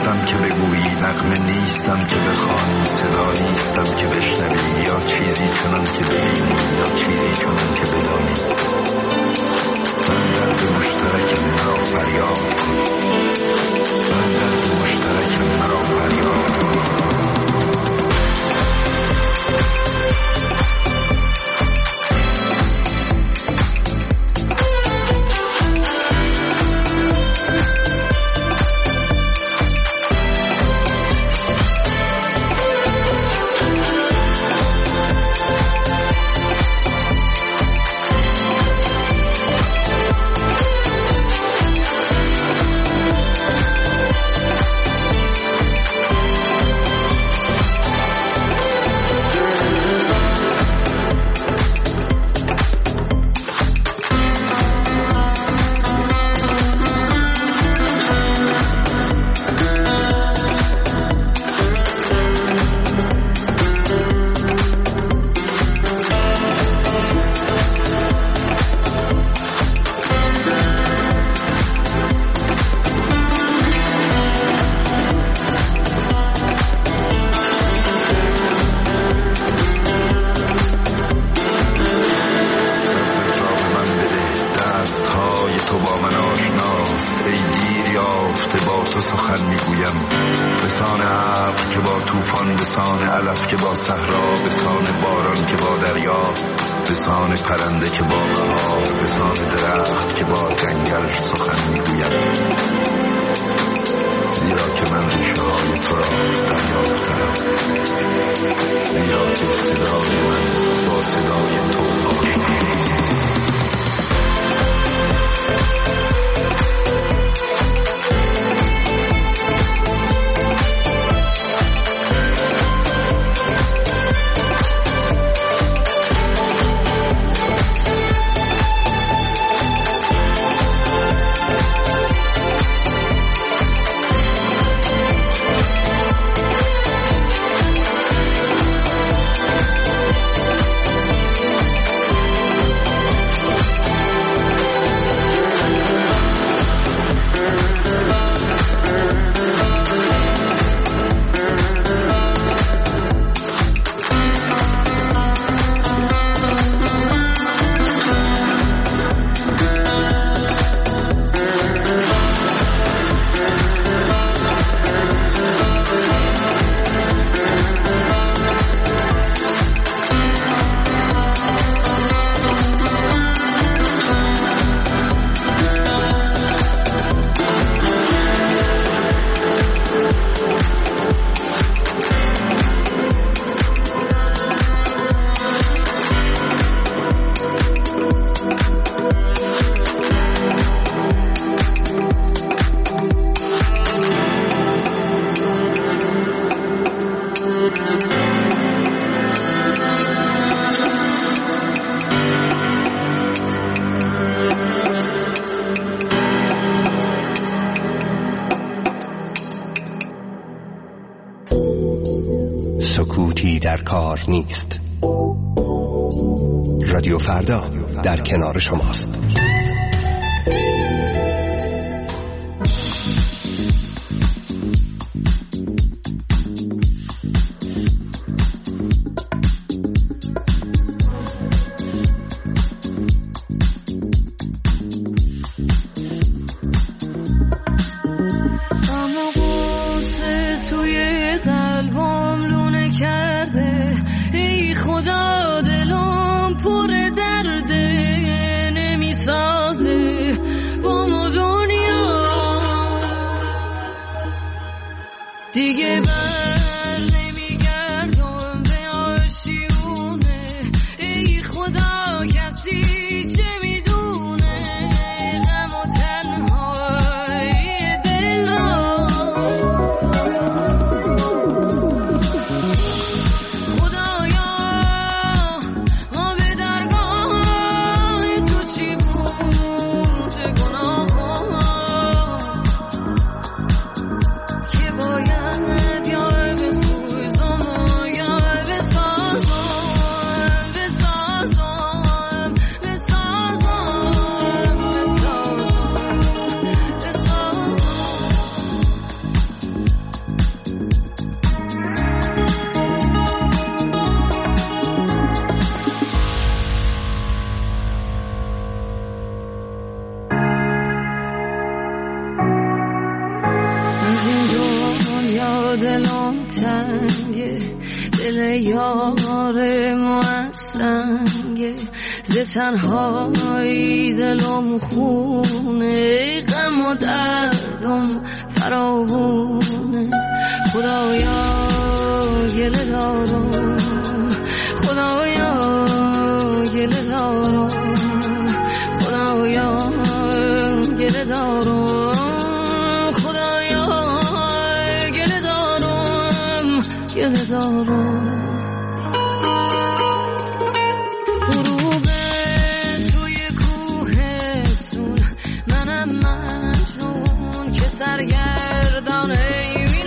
نیستم که بگویی، نغمه نیستم که بخوانی، صدا نیستم که بشنوی، یا چیزی چنان که ببینی یا چیزی چنان که بدانی. من درد مشترکم مرا فریاد کن، من درد مشترکم مرا فریاد کن. سکوتی در کار نیست. رادیو فردا در کنار شماست. که باید یا دلم تنگه، دل یار من سنگه، ز تنهایی دلم خونه، غم و دردم فراوونه. خدایا گله دارم، خدایا گله دارم، خدایا گله دارم، خدایا گله دارم، گله دارم. غروب توی کوهستون، منم مجنون که سرگردانه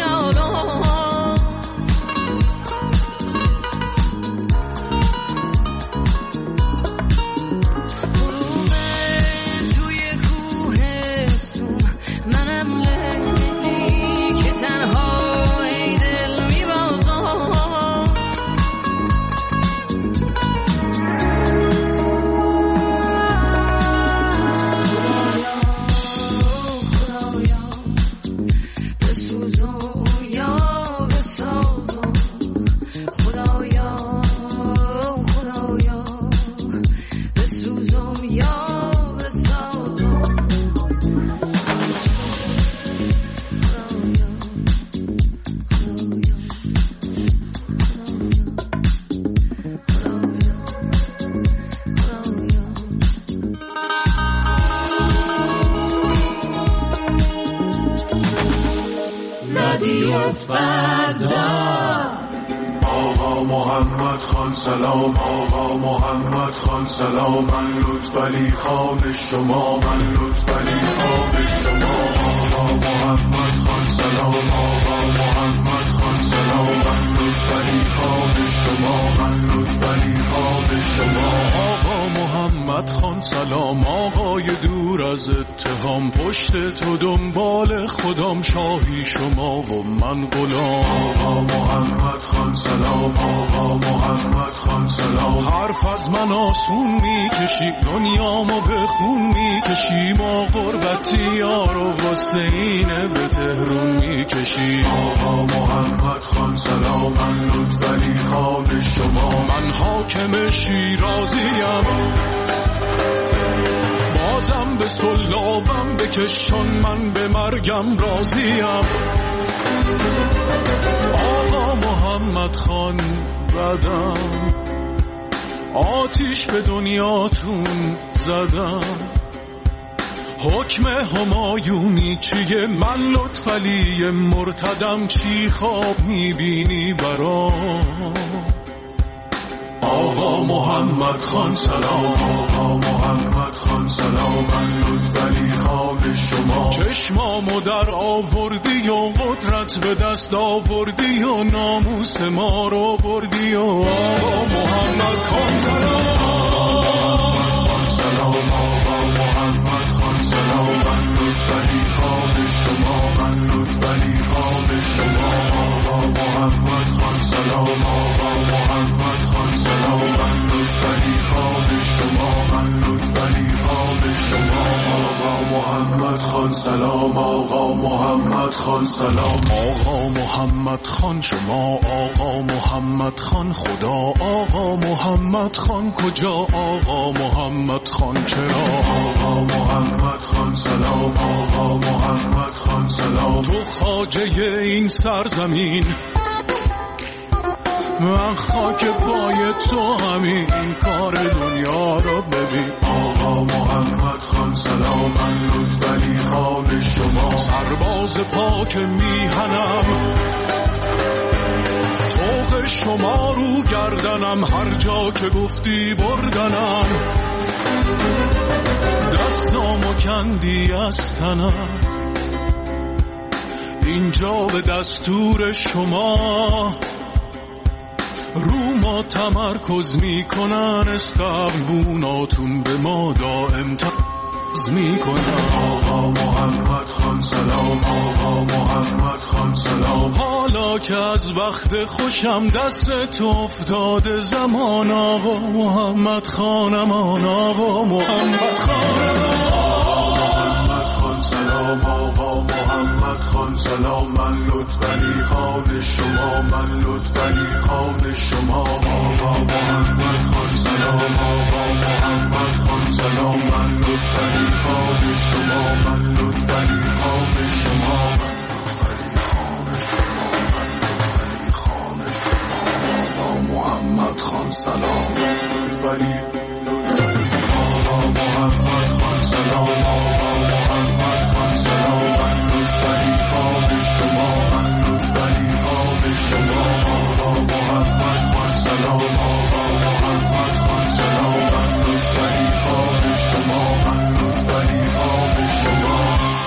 آقا محمد خان سلام، آقا محمد خان سلام، من لطفعلی خان شما، من لطفعلی خان شما. آقا محمد خان سلام، آقا محمد خان سلام، من لطفعلی خان شما، من لطفعلی خان شما. آقا محمد خان سلام، آقای دور از اتهام، پشت تو دنبال خودم، شاهی شما و من غلام. آقا محمد خان سلام، آقا محمد خان سلام، حرف از من آسون میکشی، دنیامو به خون میکشی، ما غربتی یار و واسه اینه به تهرون میکشی. آقا محمد خان سلام، من لطفعلی خان شما، من حاکم شیرازیم، بازم به سلابم بکشان، من به مرگم راضیم. آقا محمد خان بدم، آتیش به دنیاتون زدم، حکم همایونی چیه؟ من لطفعلی مرتدم، چی خواب میبینی برام؟ آقا محمد خان سلام، آقا محمد خان سلام، من لطفعلی خان شما، چشمامو در آوردی و قدرت به دست آوردی و ناموس ما رو بردی و آقا محمد خان سلام، آقا محمد خان سلام، من لطفعلی خان شما، من لطفعلی خان شما. آقا محمد خان سلام، آقا محمد خان سلام، من لطفعلی خان شما، من لطفعلی خان شما. آقا محمد خان سلام، آقا محمد خان سلام، آقا محمد خان شما، آقا محمد خان خدا، آقا محمد خان کجا، آقا محمد خان چرا؟ آقا محمد خان سلام، آقا محمد خان سلام، تو خواجه این سرزمین، من خاک پای تو همین، کار دنیا رو ببین. آقا محمد خان سلام، من لطفعلی خان شما، سرباز پاک میهنم، طوق شما رو گردنم، هر جا که گفتی بردنم، دستامو کندی از تنم، اینجا به دستور شما رو ما تمرکز میکنن، استقبوناتون به ما دائم تمرکز میکنن. آقا محمد خان سلام، آقا محمد خان سلام، حالا که از وقت خوشم دست افتاده زمان، آقا محمد خانمان، آقا محمد خانمان، آقا محمد خان سلام، سلام آقا محمد خان سلام، من لطفعلی خان شما، من لطفعلی خان شما. آقا محمد خان سلام، آقا محمد خان سلام، من لطفعلی خان شما، من لطفعلی خان شما، لطفعلی خان شما، لطفعلی خان شما. آقا محمد خان سلام، لطفعلی آقا محمد خان سلام، آقا محمد خان سلام، من لطفعلی خان شما، من لطفعلی خان شما. آقا محمد خان سلام، آقا محمد خان سلام، من لطفعلی خان شما، من لطفعلی خان شما.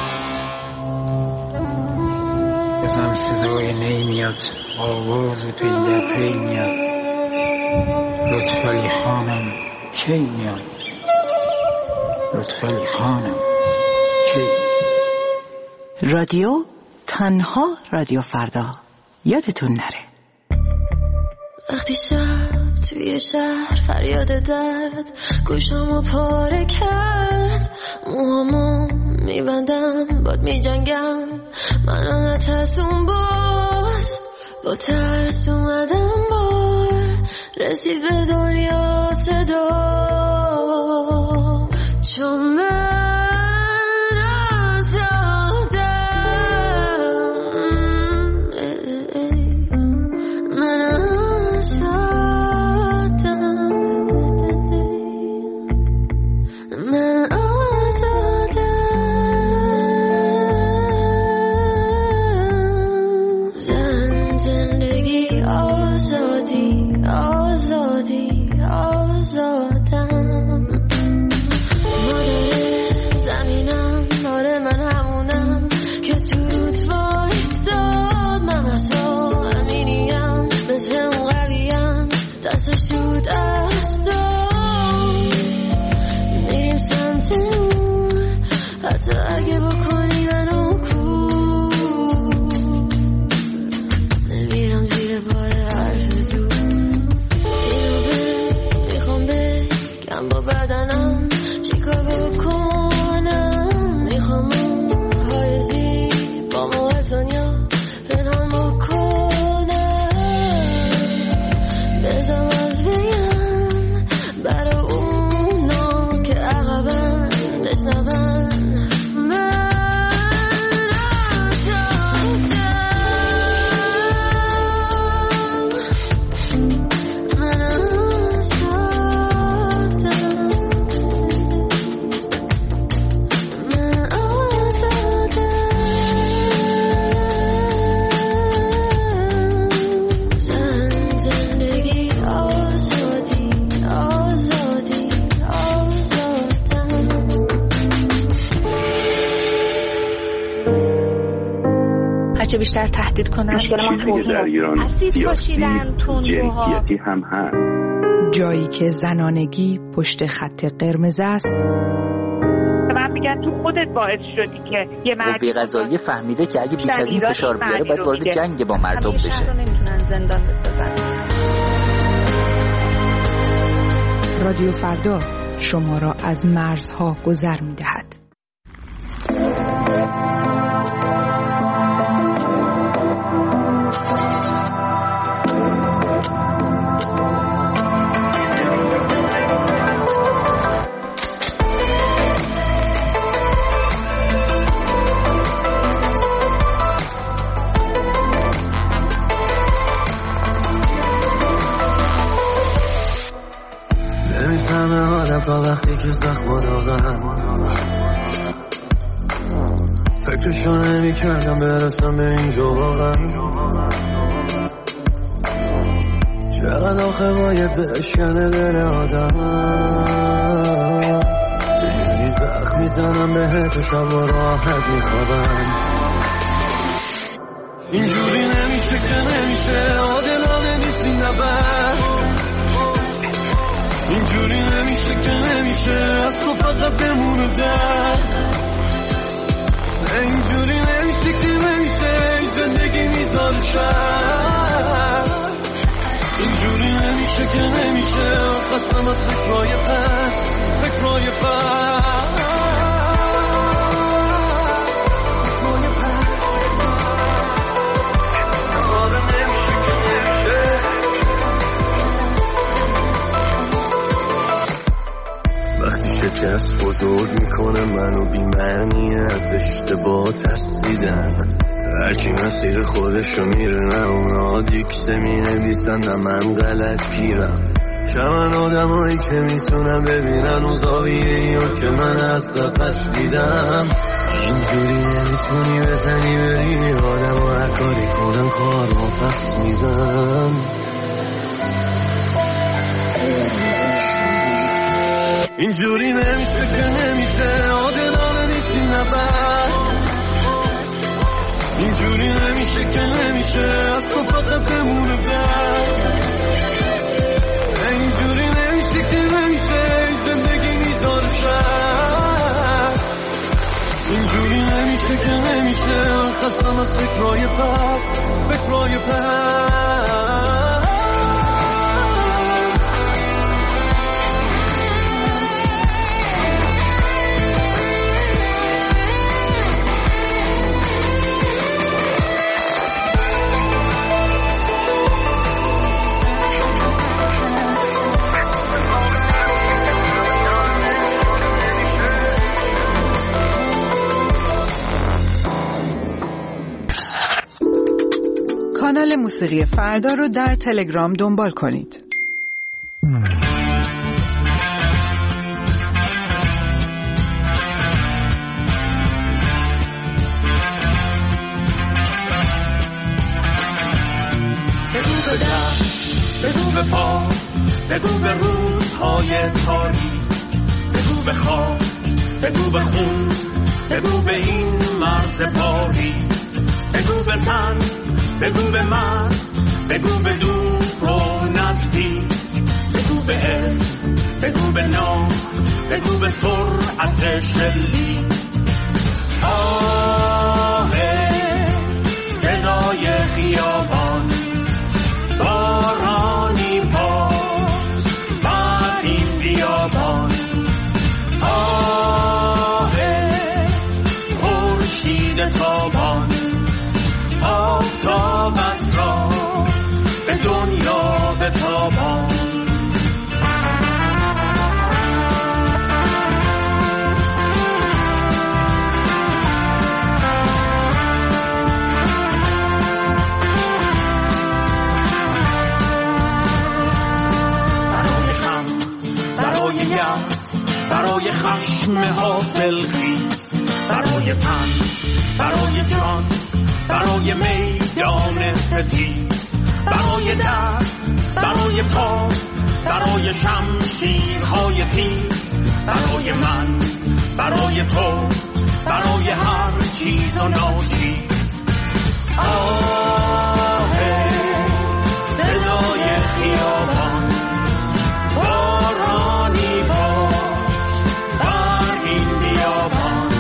بزن صدای نی میاد، آواز پی در پی میاد، لطفعلی خانم کی میاد، لطفعلی خانم کی. رادیو تنها رادیو فردا، یادتون نره. وقتی شب توی شهر فریاد درد گوشامو پاره کرد، موهامو میبندم باد میجنگم، من انقدر ترسون باز با ترس اومدم بار رسید به دنیا صدا، چون من آزادم، من آزادم، من آزادم. زندگی آزادی، آزادی، آزادم. مادر زمینم، آره من همونم که توت وایستاد، من اصلا امینیم، مثل اون قویم، دستش تو دستم، میریم سمت نور، حتی اگه بکنی منو کور، نمیرم زیر بار حرف دور، اینو میخوام بگم با بدنم چیکار بکنم، میخوام های زیبامو از دنیا پنهان بکنم، بذارم از بگم برای اونا که عقبم بشنون، من آزادم، من آزادم، من آزادم. زندگی آزادی، آزادی، آزادم. هرچه بیشتر تهدید کنن چیزی که در ایران اسید پاشیدن تندروها، جنسیتی هم هست. جایی که زنانگی پشت خط قرمز است، من میگن تو خودت باعث شدی که یه مرد قوه قضاییه فهمیده که اگه بیش از این فشار بیاره باید وارد جنگ با مردم بشه. همیشه نمیتونن زندان بسازن. رادیو فردا شما را از مرزها گذر می‌دهد. نمیفهمه آدم تا وقتی که زخم داغم، فکرشو نمی کردم برسم به اینجا واقعا، چقدر آخه باید بشکنه دل آدم، چجوری زخم میزنم بهت و شب و راحت میخوابم، اینجوری نمیشه که نمیشه، عادلانه نیست این نبر، اینجوری نمیشه که نمیشه، از تو فقط بمونه در، اینجوری نمیشه که نمیشه، زندگی میزان شد، اینجوری نمیشه که نمیشه، قسم از فکرهای پس، فکرهای پس. باعث بزرگ میکنه منو بی‌معنی از اشتباه ترسیدن. هرکی مسیر خودشو میره، نه اونا دیکته مینویسن نه من غلط پیرم. شمن آدمایی که میتونن ببینن اون زاویه‌ایو که من از قفس دیدم. اینجوری نمیتونی بزنی بری آدم و هر کاری کنن کار با پس میدن. اینجوری نمیشه که نمیشه، عادلانه نیستی نبر. اینجوری نمیشه که نمیشه، از تو فقط بمونه بر. اینجوری نمیشه که نمیشه، زندگی میذاره شر. اینجوری نمیشه که نمیشه، من خستم از فکرهای بد، فکرهای بد. کانال موسیقی فردا رو در تلگرام دنبال کنید. بگو به دست، بگو به پا، بگو به روزهای تاریک، بگو به خواب، بگو به خون، بگو به این مرز پاری، بگو به تن، بگو به من، بگو به دور و نزدیک، بگو به اسم، بگو به نام، بگو به سرعت شلیک. آه صدای خیابان، بارانی باز بر این بیابان. آه خورشید تابان، آفتابت را به دنیا بتابان. برای هم، برای یأس، برای خشم حاصل خیز، برای تن، برای جان، برای میدان ستیز، برای دست، برای پا، برای شمشیرهای تیز، برای من، برای تو، برای هر چیز و ناچیز. آه صدای خیابان، بارانی باش بر این بیابان.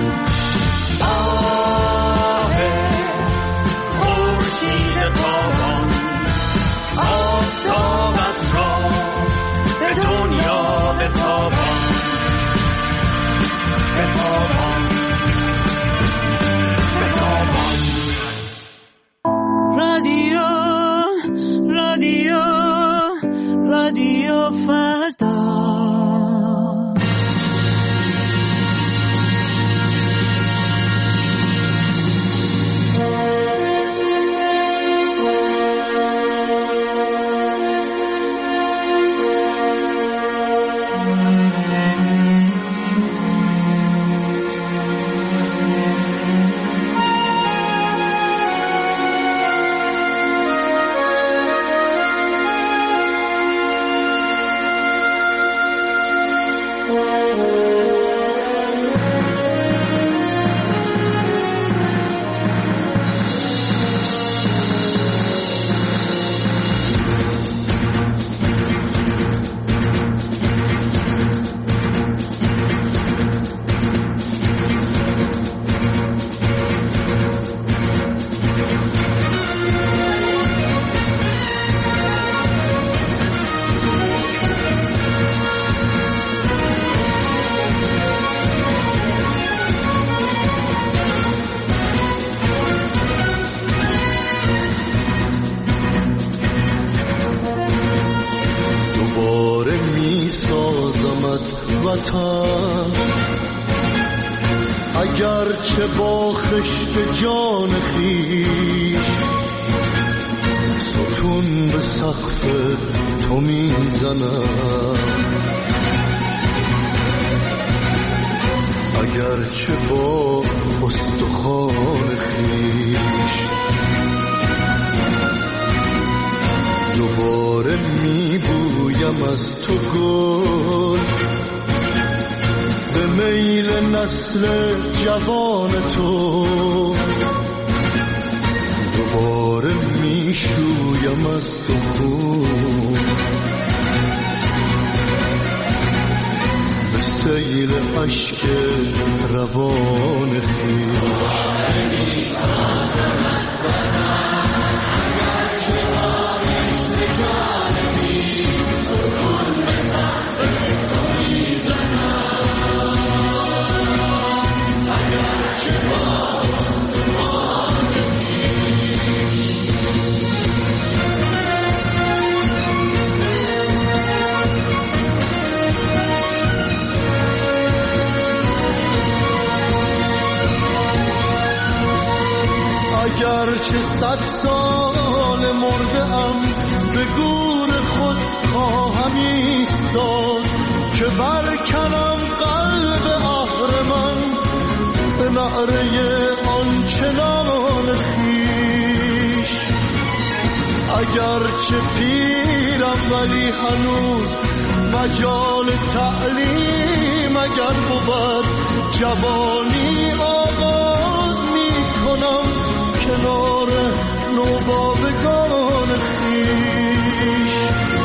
آفتابت را به دنیا بتابان، بتابان، بتابان. اگرچه با خشت جان خویش ستون به سقف تو میزنم، اگرچه با استخوان خویش دوباره میبویم از تو گل، به میل نسل جوان تو دوباره میشویم از تو خون، به سیل عشق روان خویش. اگرچه 100 سال مرده‌ام به گور خود خواهم ایستاد که برکنم قلب اهرمن به نعره آنچنان خویش. اگرچه پیرم ولی هنوز مجال تعلیم اگر بود جوانی آغاز میکنم کنار نوباوگان خویش.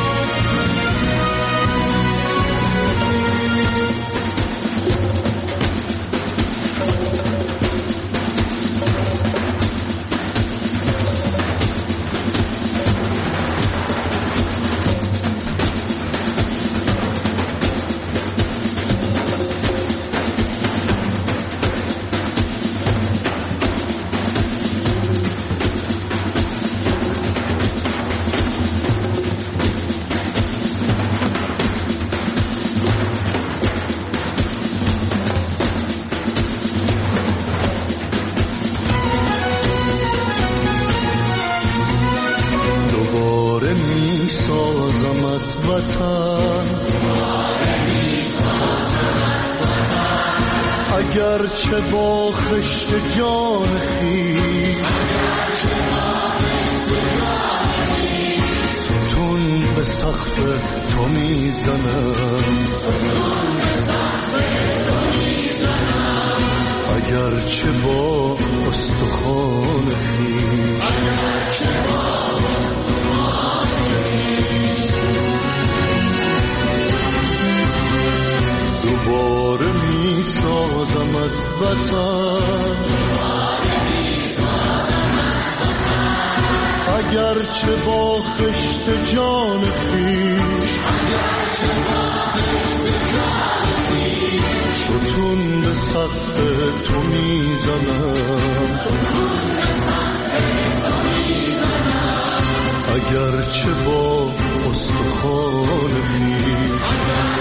اگرچه با خشت جان خویش ستون به سقف تو میزنم، اگرچه با استخوان خویش دوباره میسازمت وطن، اگرچه با خشت جان خویش ستون به سقف تو میزنم، اگرچه با استخوان خویش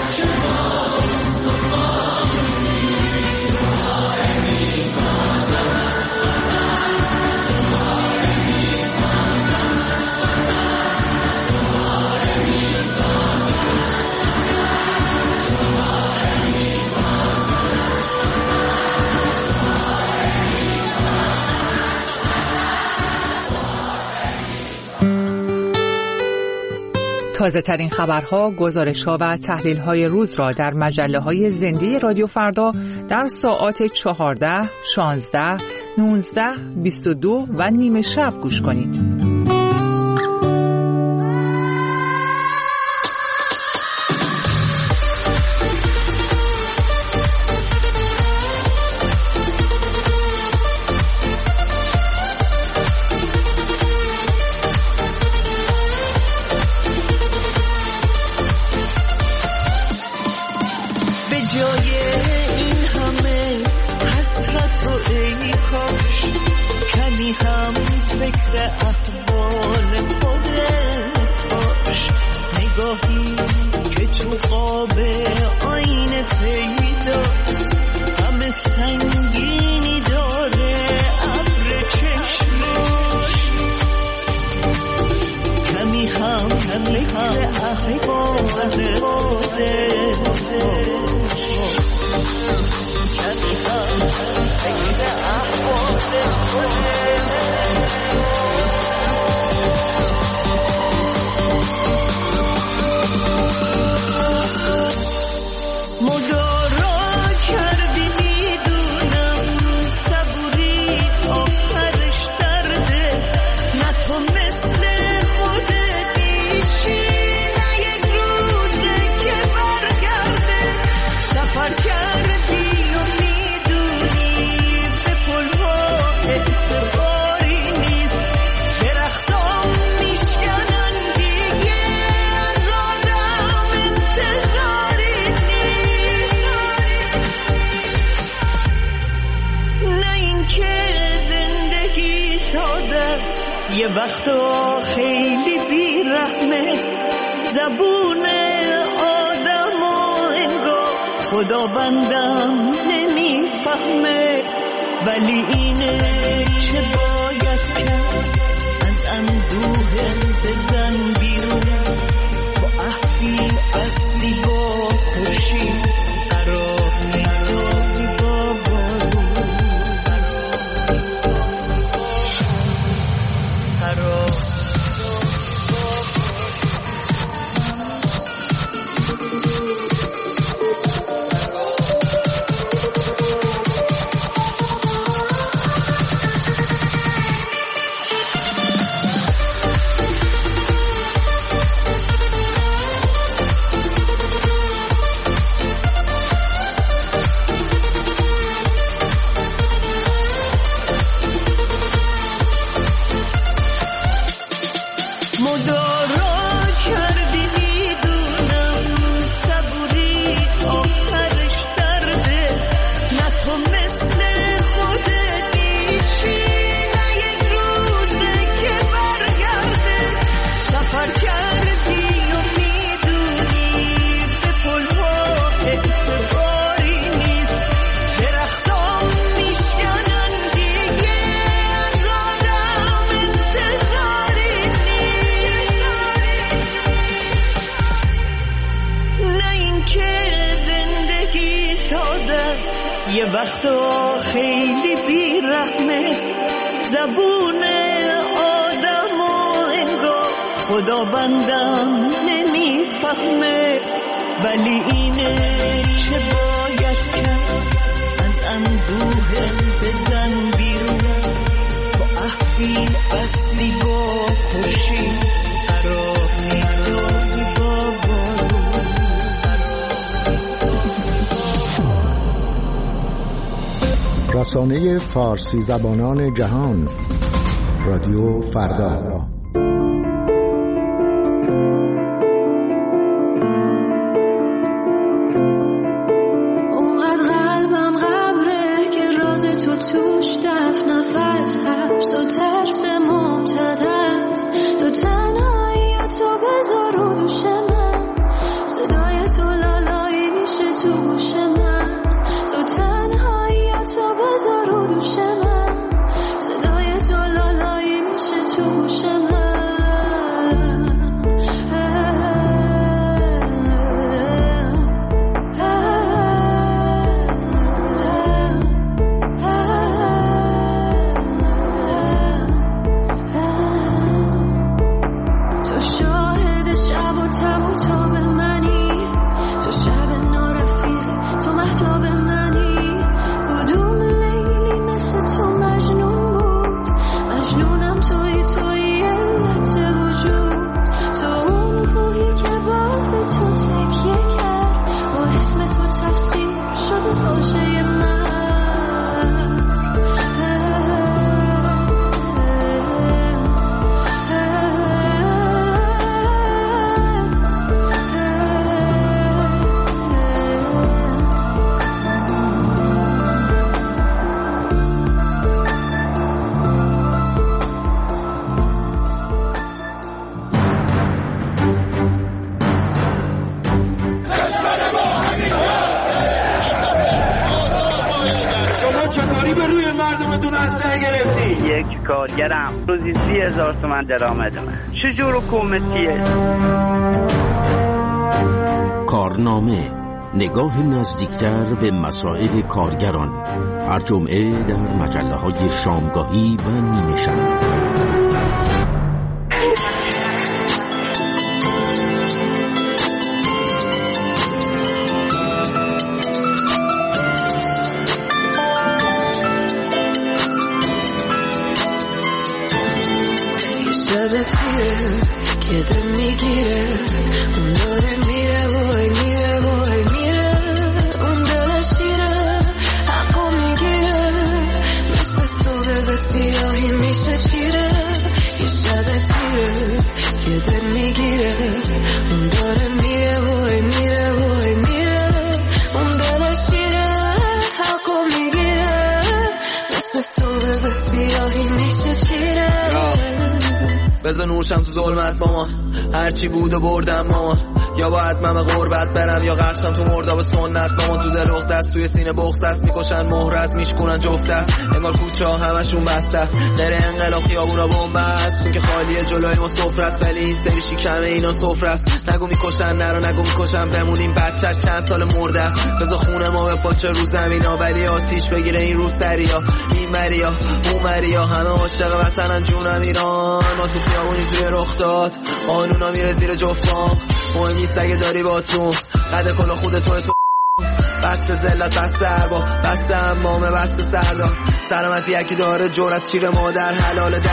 تازه ترین خبرها، گزارش‌ها و تحلیل‌های روز را در مجله‌های زنده رادیو فردا در ساعات 14، 16، 19، 22 و نیمه شب گوش کنید. آینه پیداست همه سنگینی یه وقتا خیلی بیرحمه زبون آدم و انگار خدا بندم نمیفهمه، ولی اینه چه باید کرد، از اندوه بزن بیرون، با عهدی اصلی با خورشید قرار میداری با بارون، قرار وقتا خیلی بیرحمه زبون آدم و انگار خدا بندم نمیفهمه، ولی اینه چه باید کرد، از اندوه بزن بیرون، با عهدی اصلی با خورشید قرار میداری با بارون. رسانه فارسی زبانان جهان، رادیو فردا. اونقدر قلبم غبره که راز تو توش دفن نفس، حبس و ترس ممتد است، تو تنهایی تو بذار رو دوش من، صدای تو لالایی میشه تو گوش من، تو تنهایی تو بذار رو دوش من، صدای تو لالایی میشه تو گوش من. تو شاهد شب و تب و تاب منی، تو شب نارفیقی، تو مهتاب منی، کدوم لیلی مثل تو مجنون بود، مجنونم توی علت وجود، تو اون کوهی که باید به تو تکیه کرد، با اسم تو تفسیر شده فاشه من. یک کارگرم روزی 30,000 تومان درآمد من، چجور حکومتیه؟ کارنامه، نگاه نزدیکتر به مسائل کارگران، هر جمعه در مجله‌های شامگاهی و نیمه شب. شب تیره که دل میگیره، اون داره میره وای میره وای میره، اون دل شیره حقو میگیره، مثل صبح به سیاهی میشه چیره. یه شب تیره که دل میگیره، اون داره میره وای میره وای میره، اون دل شیره حقو میگیره، مثل صبح به سیاهی میشه چیره. بذار نورشم تو ظلمت مامان، هرچی بود و بردم مامان. یا باید من به غربت برم یا غرقشم تو مرداب سنت مامان. تو دل اخت است، توی سینه بغض است، میکشن مهر است، میشکنن جفت است. انگار کوچه ها همشون بسته است، غیر انقلاب خیابونا بمب است. چون که خالیه جلوی ما سفره است، ولی این سری شکمه اینا سفره است. نگو میکشن نرو نگو میکشن، بمونیم بچه‌ش چند سال مرده است. بذار خونه ما بپاچه رو زمینا، ولی آتیش بگیره این رو سریا. این مریا اون مریا همه عاشق وطنن جونم ایران. ما تو خیابونی توی رخ داد، قانونا میره زیر جفتام. مهم نیست اگه داری با تو قد کلا خود تو بسته ذلت بسته اربا بسته امامه بسته سردار. سلامتی یکی داره جورت چیره مادر حلال 10-80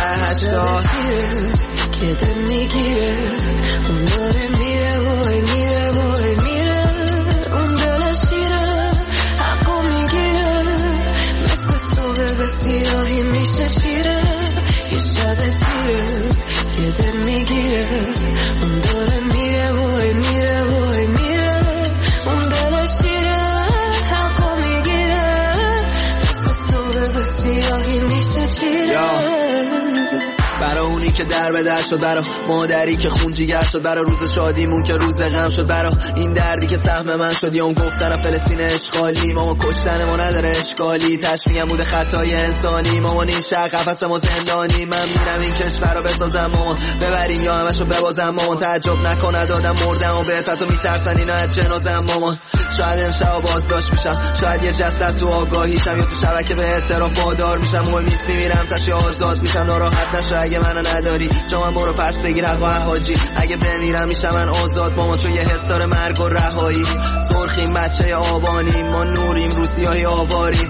که دل میگیره اون داره میره وای میره وای میره اون دل شیره حقو میگیره مثل صبح به سیاهی میشه شیره یه شب تیره که دل میگیره اون داره میره وای میره وای میره اون دل شیره حقو میگیره مثل صبح به سیاهی میشه چیره. برا اونی که در به در شد، برا مادری که خون جیگر شد، برا روز شادیمون که روز غم شد، برا این دردی که سهم من شد. یا اون گفتن فلسطین اشغالی، ماما کشتن ما نداره اشکالی، تشمیعم بوده خطای انسانی. مامان این شهر قفس ما زندانی، من میرم این کشور رو بسازم مامان، ببریم یا همشو ببازم مامان. تعجب نکنه دادم مردم و بهتر تو میترسن اینا از جنازم مامان. شاید امشب بازداشت میشم، شاید یه جسد تو آگاهیشم، یا تو شبکه به اعتراف وادار میشم. مهم نیست میمیرم تشی آزاد میشم، ناراحت نشو اگه منو نداری جا من برو پس بگیر حق و حاجی. اگه بمیرم میشم من آزاد مامان، چون یه حس داره مرگ و رهایی. سرخیم بچه آبانیم، ما نوریم رو سیاهی آواریم.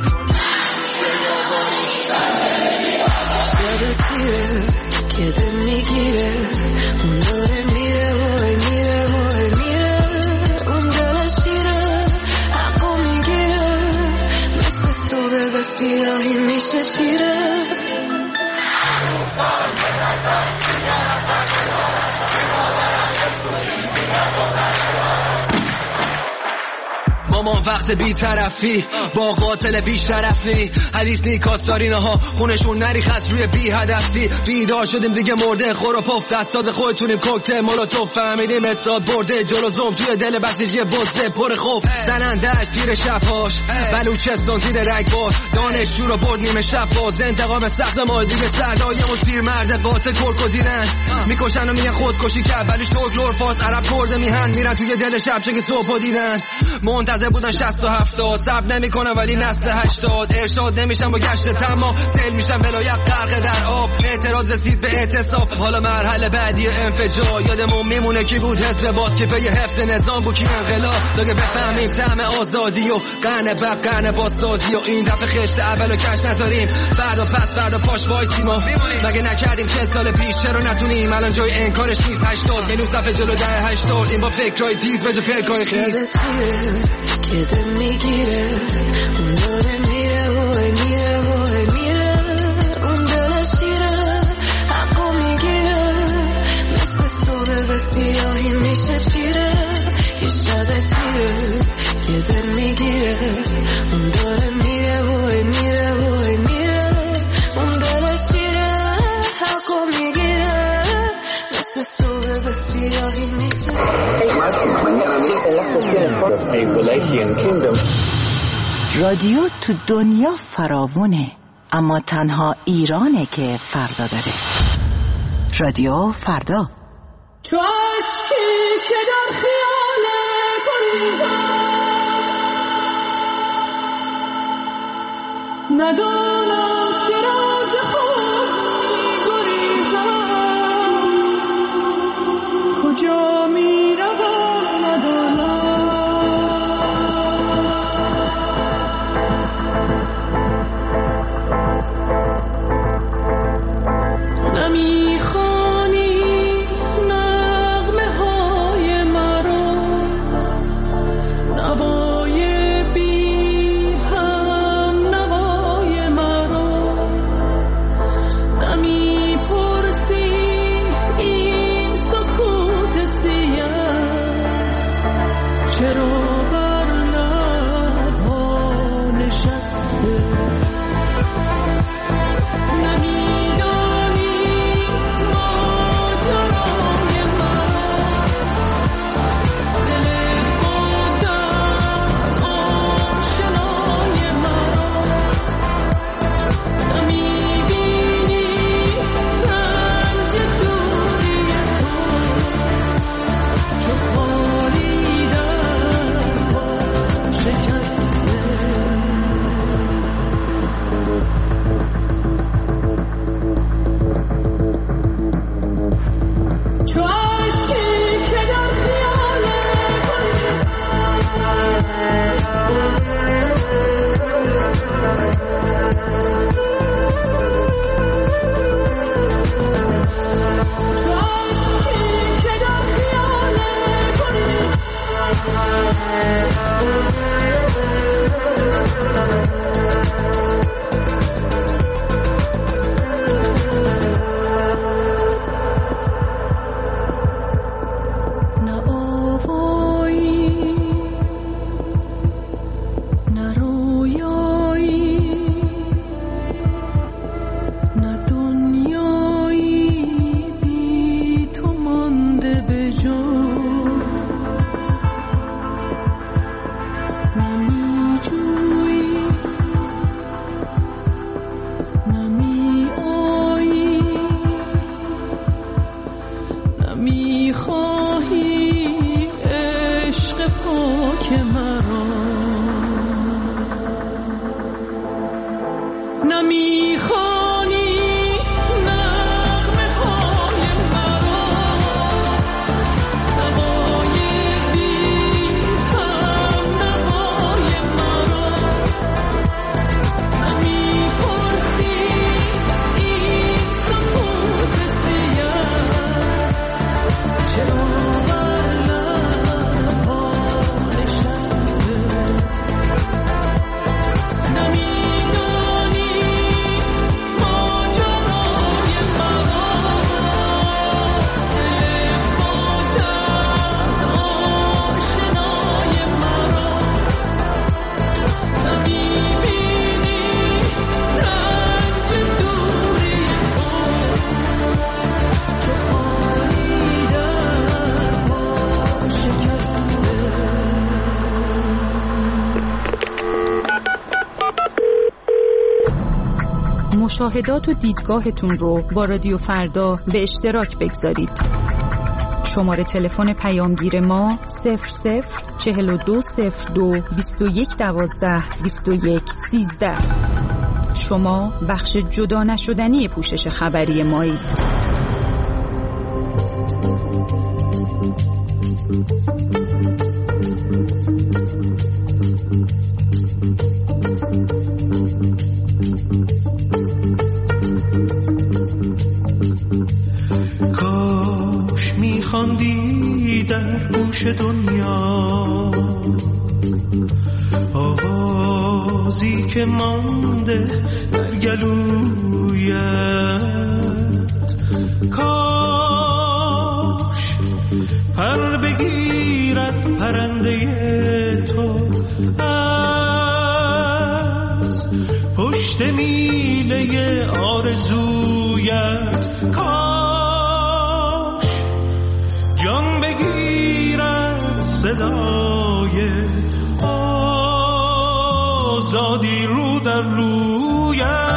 شب تیره که دل میگیره اون داره میره وای میره وای میره اون دل شیره حقو میگیره مثل صبح به سیاهی میشه چیره. مامان وقت بی طرفی با قاتل بی شرفی، حدیث نیکاس دارینها خونشون نریخ از روی بی هدفی. بیدار شدیم دیگه مرده خور و پف، دستاد خودتونیم کوکتل مولوتوف. فهمیدیم اتحاد برده جلو زوم توی دل بسیجی بزده پر خوف. زنندهش تیر شبهاش بلوچستان زیر رگبار، دانشجو رو برد نیمه شب باز. انتقام سخت ما دیگه سردایمون پیر مرد قاتل کرکو دیرن میکشن و میگن خودکشی کرد، ولیش ترک لورفاس عرب کرده میهن میرن توی دل شب چه که صبح دیدن. منتظر بودن 60 و 70 صبر نمیکنن ولی نسل 80 ارشاد نمیشن با گشت تمام، سیل میشن ولایت غرق در آب. اعتراض رسید به اعتصاب، حالا مرحله بعدی انفجار. یادمون میمونه کی بود حزب باد که پی حفظ نظام بود کی انقلاب. تا بفهمیم طعم آزادی و قرن بعد قرن بازسازی، و این دفعه خشت اولو کش نذاریم فردا پس فردا پاش وایسیم. مگه نکردیم 40 سال پیش چرا نتونیم الان جای انکارش نیست. 80 میلیون صفحه جلو 10-80 این با فکرای تیز بجا پلکای خیز. که دل میگیره اون داره میره وای میره وای میره اون دل شیره حقو میگیره مثل صبح به سیاهی میشه چیره. یه شب تیره که دل میگیره اون داره میره وای میره وای میره اون دل شیره حقو میگیره مثل صبح به سیاهی میشه. رادیو تو دنیا فراوونه، اما تنها ایرانه که فردا داره. رادیو فردا. تو عشقی که در خیال تو ریزم ندانم چرا ز خود می‌گریزم کجا میروم ندانم نمیخوانی نغمه های مرا نوای بی هم نوای مرا مشاهدات و دیدگاهتون رو با رادیو فردا به اشتراک بگذارید. شماره تلفن پیامگیر ما 00420221122113. شما بخش جدا نشدنی پوشش خبری مایید. کاش میخواندی در گوش دنیا آوازی که مانده در گلویت. کاش پر بگیرد پرنده تو از پشت میله آرزویت. کاش جان بگیرد صدای آزادی رو در رویت.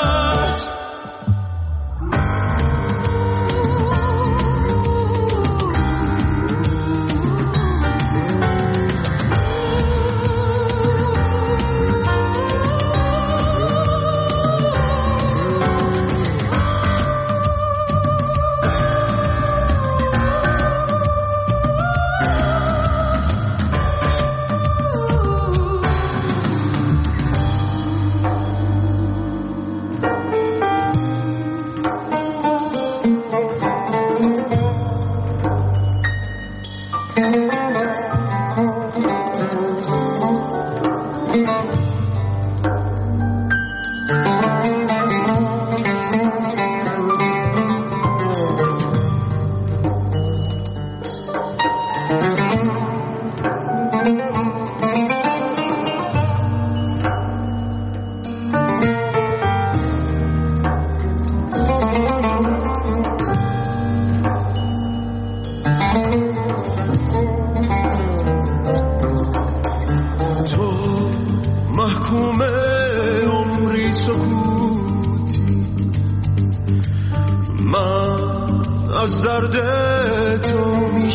از درد تو می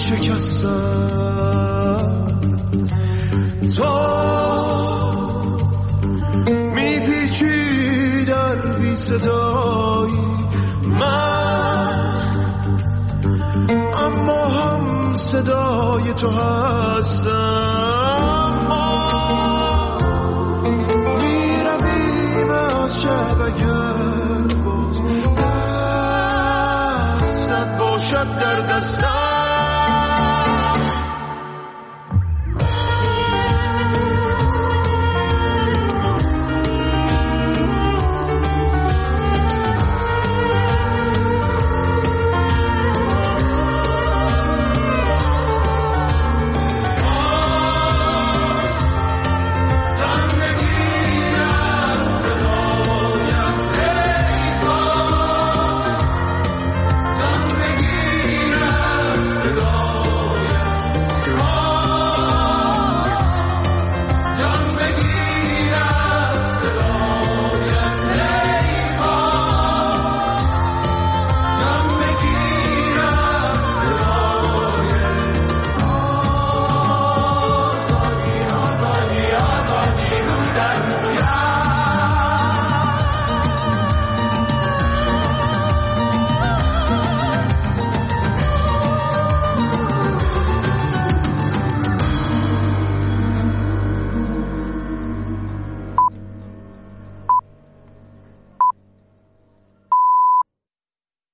شکستم، تو می پیچی در بی صدایی من، اما هم صدای تو هستم. ما می رویم از شب اگر باز دستت باشد در دستم.